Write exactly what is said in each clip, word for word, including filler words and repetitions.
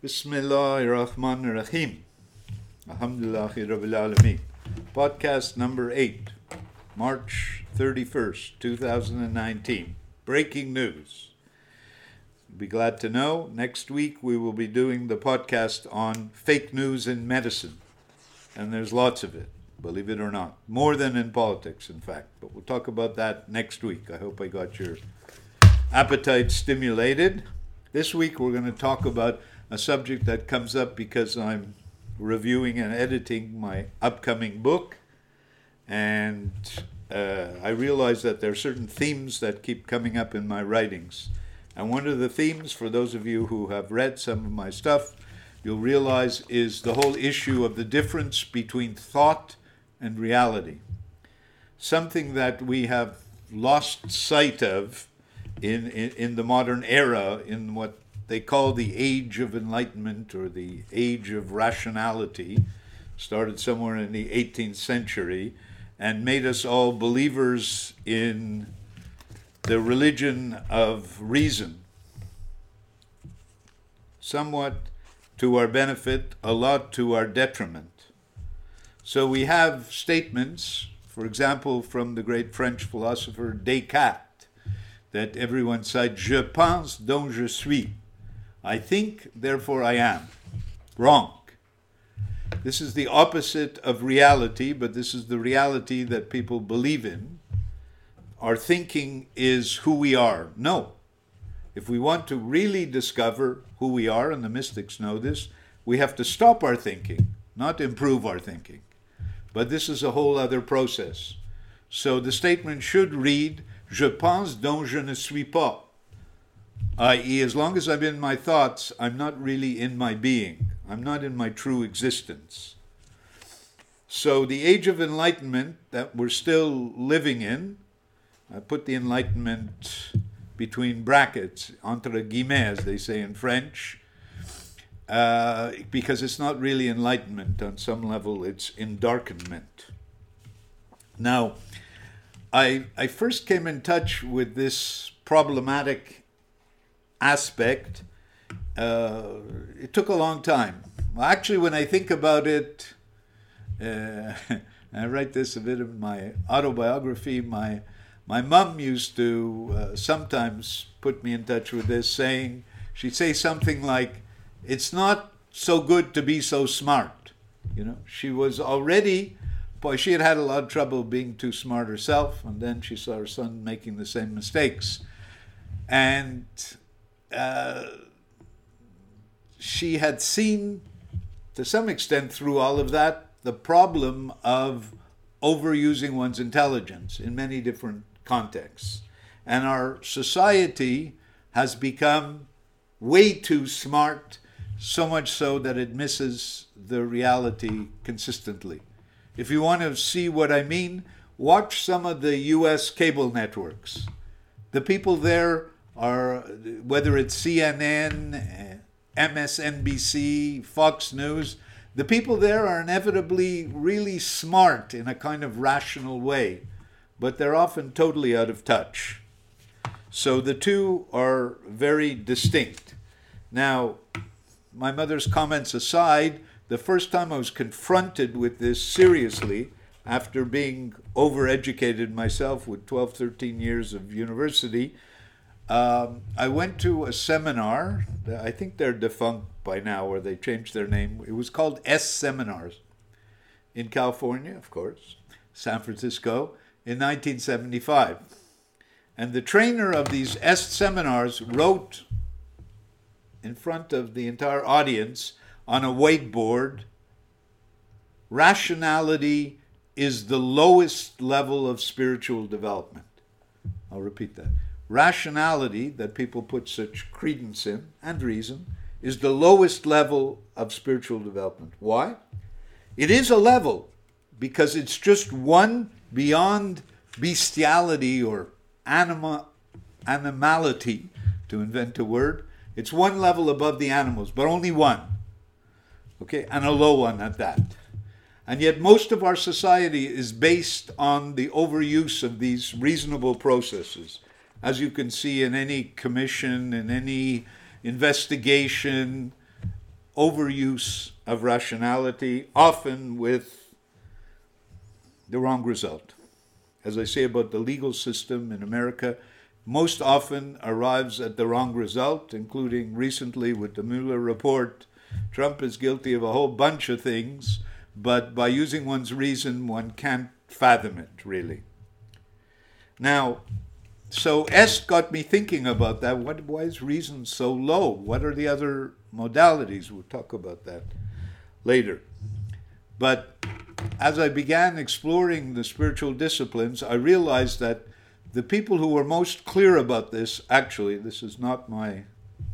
Bismillahirrahmanirrahim. Alhamdulillahi Rabbil Alameen. Podcast number eight, March thirty-first, two thousand nineteen. Breaking news. Be glad to know, next week we will be doing the podcast on fake news in medicine. And there's lots of it, believe it or not. More than in politics, in fact. But we'll talk about that next week. I hope I got your appetite stimulated. This week we're going to talk about a subject that comes up because I'm reviewing and editing my upcoming book. And uh, I realize that there are certain themes that keep coming up in my writings. And one of the themes, for those of you who have read some of my stuff, you'll realize is the whole issue of the difference between thought and reality. Something that we have lost sight of in, in, in the modern era, in what they call the age of enlightenment or the age of rationality, started somewhere in the eighteenth century, and made us all believers in the religion of reason. Somewhat to our benefit, a lot to our detriment. So we have statements, for example, from the great French philosopher Descartes, that everyone said, "Je pense, donc je suis." I think, therefore I am. Wrong. This is the opposite of reality, but this is the reality that people believe in. Our thinking is who we are. No. If we want to really discover who we are, and the mystics know this, we have to stop our thinking, not improve our thinking. But this is a whole other process. So the statement should read, "Je pense donc je ne suis pas." that is, as long as I'm in my thoughts, I'm not really in my being. I'm not in my true existence. So the age of enlightenment that we're still living in, I put the enlightenment between brackets, entre guillemets, as they say in French, uh, because it's not really enlightenment. On some level, it's endarkenment. Now, I, I first came in touch with this problematic aspect. Uh, it took a long time. Well, actually, when I think about it, uh, I write this a bit in my autobiography, my my mom used to uh, sometimes put me in touch with this, saying, she'd say something like, "It's not so good to be so smart." You know, she was already, boy, she had had a lot of trouble being too smart herself, and then she saw her son making the same mistakes. And uh, she had seen, to some extent through all of that, the problem of overusing one's intelligence in many different contexts. And our society has become way too smart, so much so that it misses the reality consistently. If you want to see what I mean, watch some of the U S cable networks. The people there are, whether it's C N N, M S N B C, Fox News, the people there are inevitably really smart in a kind of rational way, but they're often totally out of touch. So the two are very distinct. Now, my mother's comments aside, the first time I was confronted with this seriously, after being overeducated myself with twelve, thirteen years of university, um, I went to a seminar. I think they're defunct by now, or they changed their name. It was called S Seminars in California, of course, San Francisco, in nineteen seventy-five. And the trainer of these S Seminars wrote in front of the entire audience on a whiteboard, "Rationality is the lowest level of spiritual development." I'll repeat that. Rationality, that people put such credence in, and reason, is the lowest level of spiritual development. Why? It is a level because it's just one beyond bestiality or anima, animality, to invent a word. It's one level above the animals, but only one. Okay, and a low one at that. And yet most of our society is based on the overuse of these reasonable processes. As you can see in any commission, in any investigation, overuse of rationality, often with the wrong result. As I say about the legal system in America, most often arrives at the wrong result, including recently with the Mueller report. Trump is guilty of a whole bunch of things, but by using one's reason, one can't fathom it, really. Now, so Est got me thinking about that. What, why is reason so low? What are the other modalities? We'll talk about that later. But as I began exploring the spiritual disciplines, I realized that the people who were most clear about this, actually, this is not my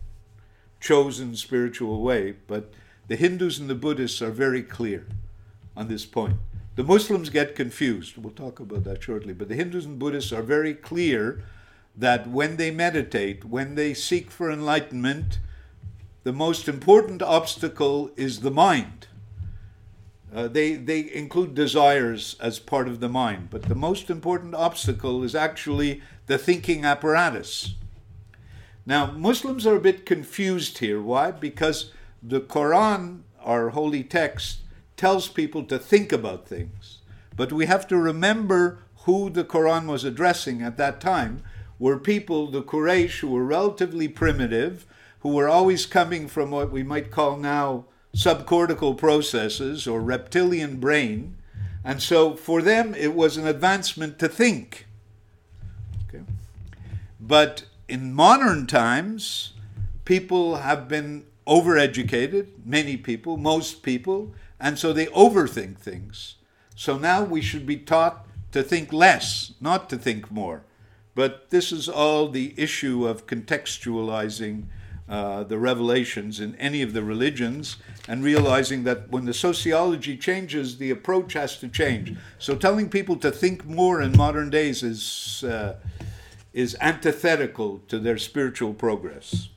chosen spiritual way, but the Hindus and the Buddhists are very clear on this point. The Muslims get confused. We'll talk about that shortly. But the Hindus and Buddhists are very clear that when they meditate, when they seek for enlightenment, the most important obstacle is the mind. Uh, they, they include desires as part of the mind, but the most important obstacle is actually the thinking apparatus. Now, Muslims are a bit confused here. Why? Because the Quran, our holy text, tells people to think about things. But we have to remember who the Quran was addressing at that time were people, the Quraysh, who were relatively primitive, who were always coming from what we might call now subcortical processes or reptilian brain. And so for them, it was an advancement to think. Okay. But in modern times, people have been overeducated, many people, most people, and so they overthink things. So now we should be taught to think less, not to think more. But this is all the issue of contextualizing uh, the revelations in any of the religions and realizing that when the sociology changes, the approach has to change. So telling people to think more in modern days is, uh, is antithetical to their spiritual progress.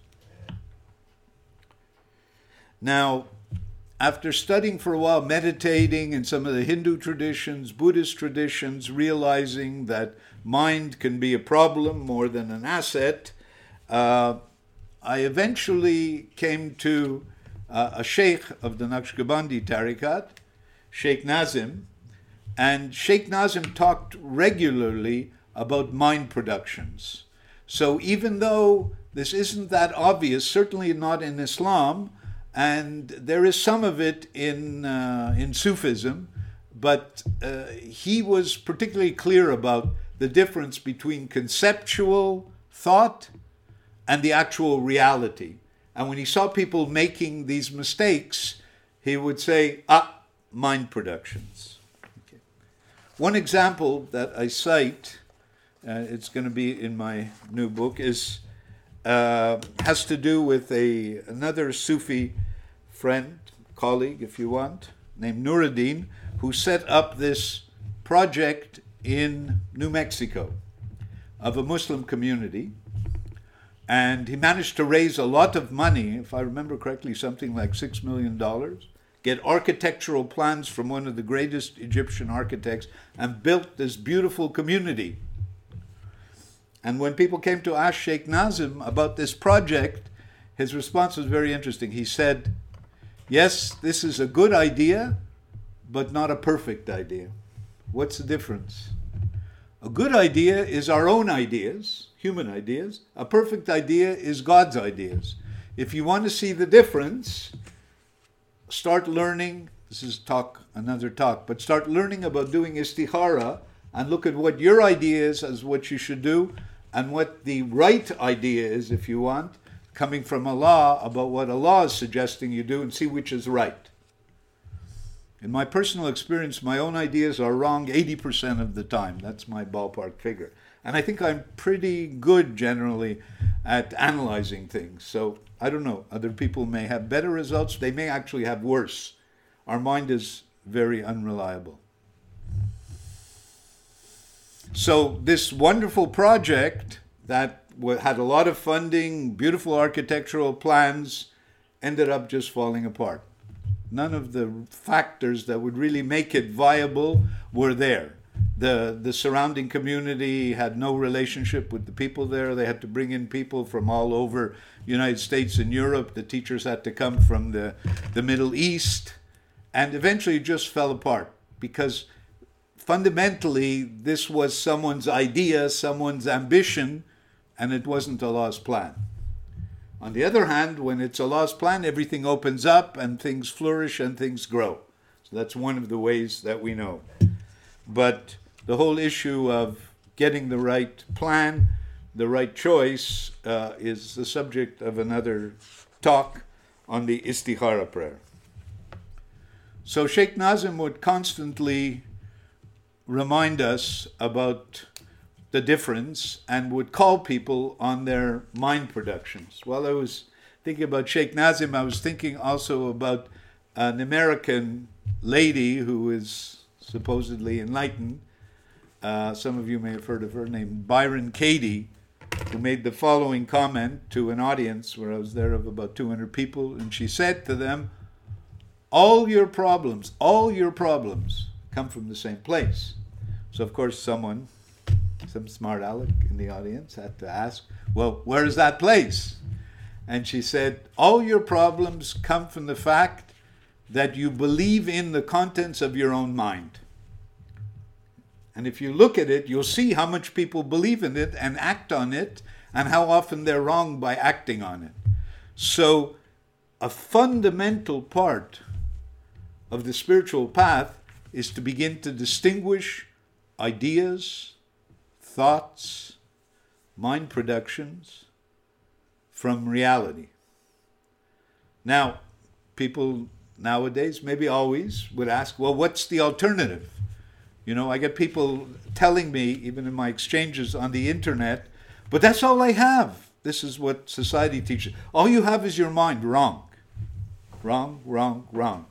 Now, after studying for a while, meditating in some of the Hindu traditions, Buddhist traditions, realizing that mind can be a problem more than an asset, uh, I eventually came to uh, a sheikh of the Naqshbandi Tariqat, Sheikh Nazim, and Sheikh Nazim talked regularly about mind productions. So even though this isn't that obvious, certainly not in Islam, and there is some of it in uh, in Sufism, but uh, he was particularly clear about the difference between conceptual thought and the actual reality. And when he saw people making these mistakes, he would say, ah, mind productions. Okay. One example that I cite, uh, it's going to be in my new book, is Uh, has to do with a another Sufi friend, colleague, if you want, named Nuruddin, who set up this project in New Mexico of a Muslim community. And he managed to raise a lot of money, if I remember correctly, something like six million dollars, get architectural plans from one of the greatest Egyptian architects, and built this beautiful community. And when people came to ask Sheikh Nazim about this project, his response was very interesting. He said, yes, this is a good idea, but not a perfect idea. What's the difference? A good idea is our own ideas, human ideas. A perfect idea is God's ideas. If you want to see the difference, start learning, this is talk, another talk, but start learning about doing istikhara and look at what your idea is as what you should do, and what the right idea is, if you want, coming from Allah, about what Allah is suggesting you do, and see which is right. In my personal experience, my own ideas are wrong eighty percent of the time. That's my ballpark figure. And I think I'm pretty good generally at analyzing things. So I don't know, other people may have better results. They may actually have worse. Our mind is very unreliable. So this wonderful project that had a lot of funding, beautiful architectural plans, ended up just falling apart. None of the factors that would really make it viable were there. The, the surrounding community had no relationship with the people there. They had to bring in people from all over the United States and Europe. The teachers had to come from the, the Middle East. And eventually it just fell apart because fundamentally this was someone's idea, someone's ambition, and it wasn't Allah's plan. On the other hand, when it's Allah's plan, everything opens up and things flourish and things grow. So that's one of the ways that we know. But the whole issue of getting the right plan, the right choice, uh, is the subject of another talk on the istikhara prayer. So Sheikh Nazim would constantly remind us about the difference and would call people on their mind productions. While I was thinking about Sheikh Nazim, I was thinking also about an American lady who is supposedly enlightened. Uh, some of you may have heard of her, named Byron Katie, who made the following comment to an audience where I was there of about two hundred people, and she said to them, all your problems, all your problems come from the same place. So of course someone, some smart aleck in the audience had to ask, well, where is that place? And she said, all your problems come from the fact that you believe in the contents of your own mind. And if you look at it, you'll see how much people believe in it and act on it, and how often they're wrong by acting on it. So a fundamental part of the spiritual path is to begin to distinguish ideas, thoughts, mind productions from reality. Now, people nowadays, maybe always, would ask, well, what's the alternative? You know, I get people telling me, even in my exchanges on the internet, but that's all I have. This is what society teaches. All you have is your mind. Wrong. Wrong, wrong, wrong.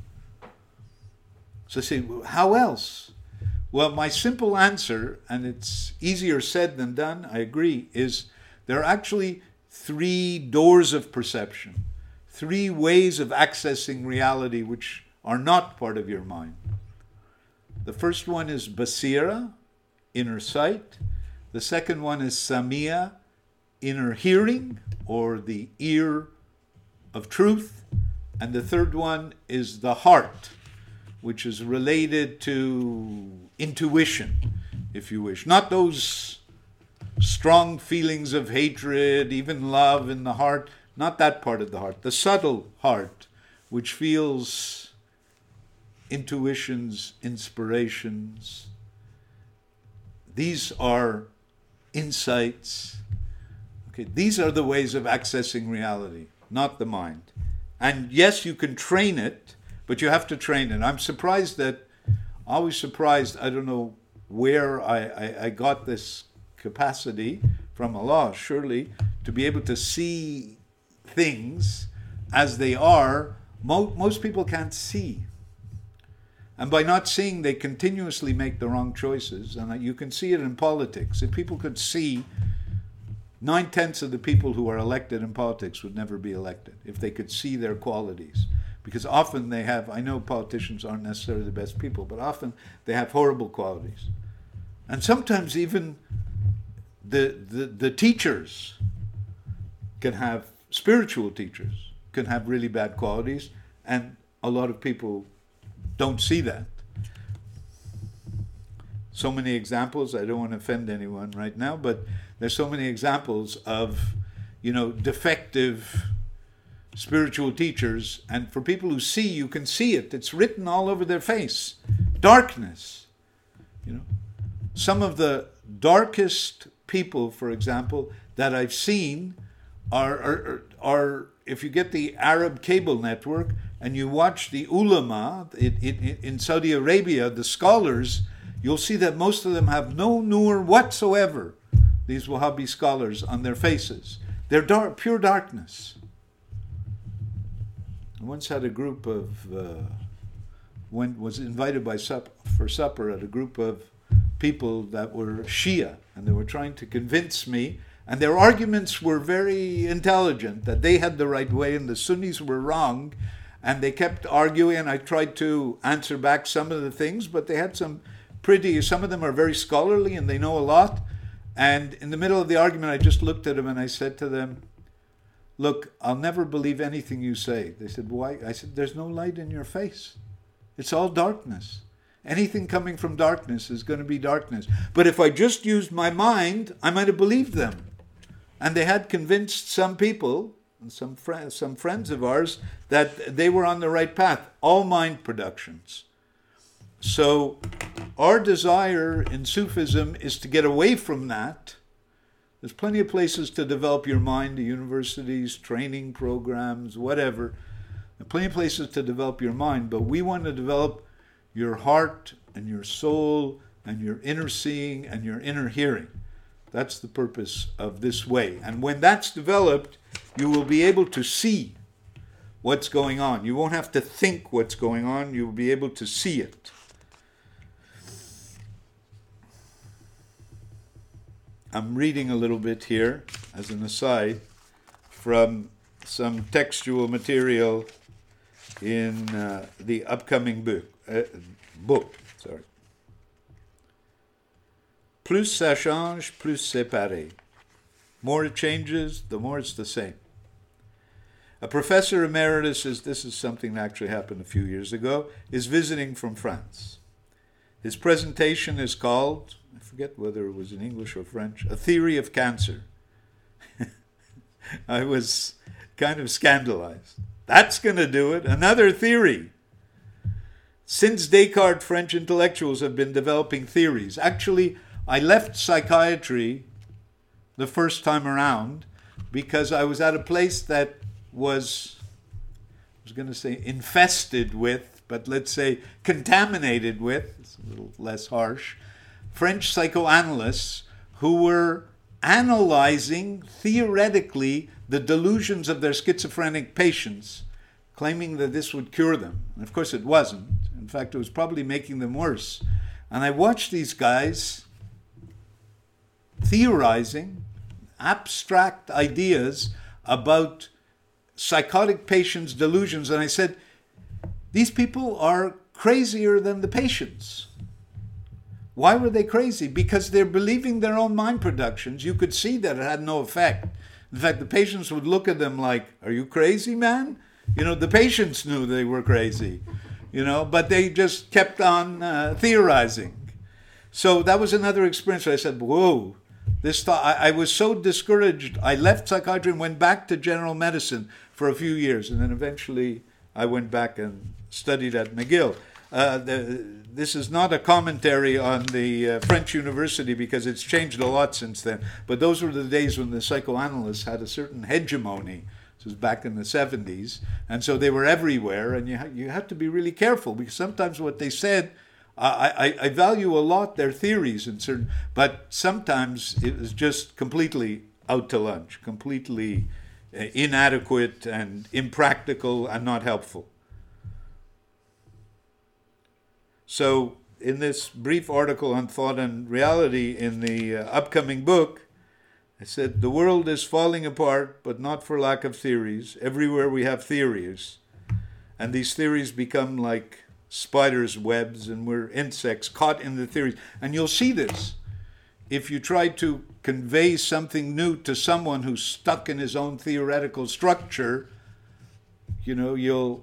So I say, how else? Well, my simple answer, and it's easier said than done, I agree, is there are actually three doors of perception, three ways of accessing reality which are not part of your mind. The first one is basira, inner sight. The second one is samia, inner hearing, or the ear of truth. And the third one is the heart, which is related to intuition, if you wish. Not those strong feelings of hatred, even love in the heart, not that part of the heart. The subtle heart, which feels intuitions, inspirations. These are insights. Okay, these are the ways of accessing reality, not the mind. And yes, you can train it, but you have to train it. I'm surprised that, always surprised, I don't know where I, I, I got this capacity from Allah, surely, to be able to see things as they are. Mo- most people can't see. And by not seeing, they continuously make the wrong choices. And you can see it in politics. If people could see, nine-tenths of the people who are elected in politics would never be elected if they could see their qualities. Because often they have, I know politicians aren't necessarily the best people, but often they have horrible qualities. And sometimes even the, the, the teachers can have, spiritual teachers can have really bad qualities, and a lot of people don't see that. So many examples, I don't want to offend anyone right now, but there's so many examples of, you know, defective spiritual teachers, and for people who see, you can see it. It's written all over their face. Darkness. You know, some of the darkest people, for example, that I've seen are, are, are if you get the Arab cable network and you watch the ulama in, in, in Saudi Arabia, the scholars, you'll see that most of them have no nur whatsoever, these Wahhabi scholars, on their faces. They're dark, pure darkness. I once had a group of, uh, went, was invited by sup, for supper at a group of people that were Shia, and they were trying to convince me, and their arguments were very intelligent, that they had the right way and the Sunnis were wrong, and they kept arguing, and I tried to answer back some of the things, but they had some pretty, some of them are very scholarly and they know a lot. And in the middle of the argument, I just looked at them and I said to them, look, I'll never believe anything you say. They said, why? I said, there's no light in your face. It's all darkness. Anything coming from darkness is going to be darkness. But if I just used my mind, I might have believed them. And they had convinced some people, some friends, some friends of ours, that they were on the right path. All mind productions. So our desire in Sufism is to get away from that. There's plenty of places to develop your mind, the universities, training programs, whatever. There are plenty of places to develop your mind, but we want to develop your heart and your soul and your inner seeing and your inner hearing. That's the purpose of this way. And when that's developed, you will be able to see what's going on. You won't have to think what's going on. You'll be able to see it. I'm reading a little bit here, as an aside, from some textual material in uh, the upcoming book. Uh, book, sorry. Plus ça change, plus c'est pareil. More it changes, the more it's the same. A professor emeritus, is, this is something that actually happened a few years ago, is visiting from France. His presentation is called, I forget whether it was in English or French, A Theory of Cancer. I was kind of scandalized. That's going to do it. Another theory. Since Descartes, French intellectuals have been developing theories. Actually, I left psychiatry the first time around because I was at a place that was, I was going to say infested with, but let's say contaminated with, it's a little less harsh, French psychoanalysts who were analyzing theoretically the delusions of their schizophrenic patients, claiming that this would cure them. And of course it wasn't. In fact, it was probably making them worse. And I watched these guys theorizing abstract ideas about psychotic patients' delusions. And I said, these people are crazier than the patients. Why were they crazy? Because they're believing their own mind productions. You could see that it had no effect. In fact, the patients would look at them like, are you crazy, man? You know, the patients knew they were crazy, you know, but they just kept on uh, theorizing. So that was another experience where I said, whoa, this thought, I, I was so discouraged. I left psychiatry and went back to general medicine for a few years. And then eventually I went back and studied at McGill. Uh, the, this is not a commentary on the uh, French university because it's changed a lot since then. But those were the days when the psychoanalysts had a certain hegemony. This was back in the seventies. And so they were everywhere. And you, ha- you have to be really careful because sometimes what they said, I, I, I value a lot their theories, in certain, but sometimes it was just completely out to lunch, completely uh, inadequate and impractical and not helpful. So in this brief article on thought and reality in the uh, upcoming book, I said, the world is falling apart, but not for lack of theories. Everywhere we have theories. And these theories become like spiders' webs, and we're insects caught in the theories. And you'll see this. If you try to convey something new to someone who's stuck in his own theoretical structure, you know, you'll...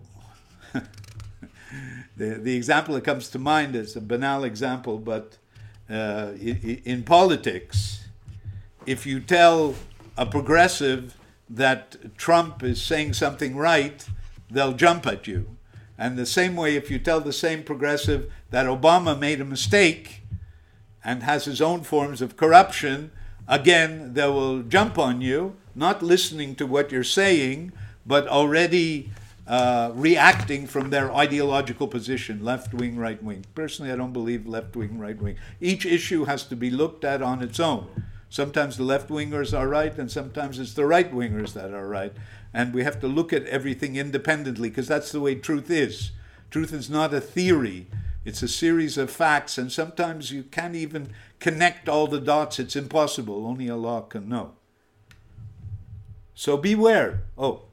The, the example that comes to mind is a banal example, but uh, in, in politics, if you tell a progressive that Trump is saying something right, they'll jump at you. And the same way, if you tell the same progressive that Obama made a mistake and has his own forms of corruption, again, they will jump on you, not listening to what you're saying, but already Uh, reacting from their ideological position, left-wing, right-wing. Personally, I don't believe left-wing, right-wing. Each issue has to be looked at on its own. Sometimes the left-wingers are right, and sometimes it's the right-wingers that are right. And we have to look at everything independently, because that's the way truth is. Truth is not a theory. It's a series of facts, and sometimes you can't even connect all the dots. It's impossible. Only Allah can know. So beware. Oh.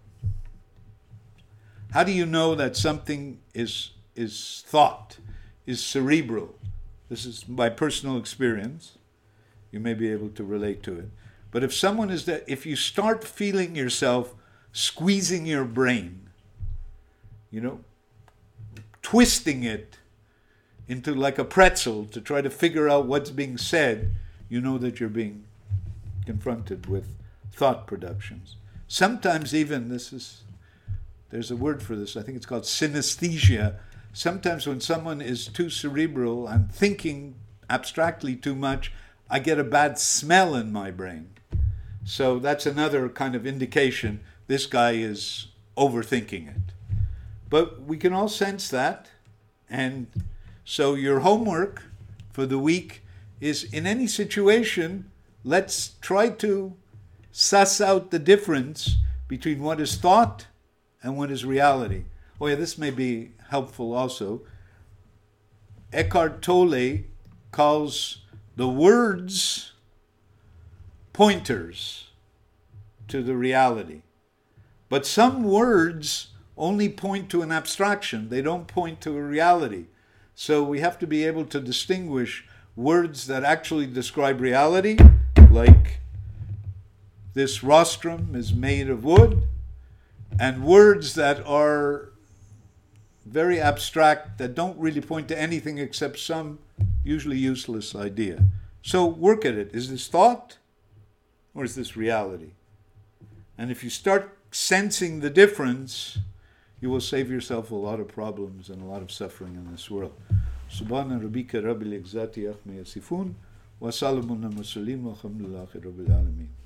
How do you know that something is is thought, is cerebral, This is my personal experience. You may be able to relate to it. But if someone is that, if you start feeling yourself squeezing your brain, you know, twisting it into like a pretzel to try to figure out what's being said, you know that you're being confronted with thought productions. Sometimes even, this is, there's a word for this, I think it's called synesthesia. Sometimes when someone is too cerebral and thinking abstractly too much, I get a bad smell in my brain. So that's another kind of indication this guy is overthinking it. But we can all sense that. And so your homework for the week is, in any situation, let's try to suss out the difference between what is thought and what is reality. Oh yeah, this may be helpful also. Eckhart Tolle calls the words pointers to the reality. But some words only point to an abstraction. They don't point to a reality. So we have to be able to distinguish words that actually describe reality, like this rostrum is made of wood, and words that are very abstract, that don't really point to anything except some usually useless idea. So work at it. Is this thought or is this reality? And if you start sensing the difference, you will save yourself a lot of problems and a lot of suffering in this world. Subhana rabbika rabbil izzati amma yasifun wa salamun ala mursalin walhamdulillahi rabbil alamin.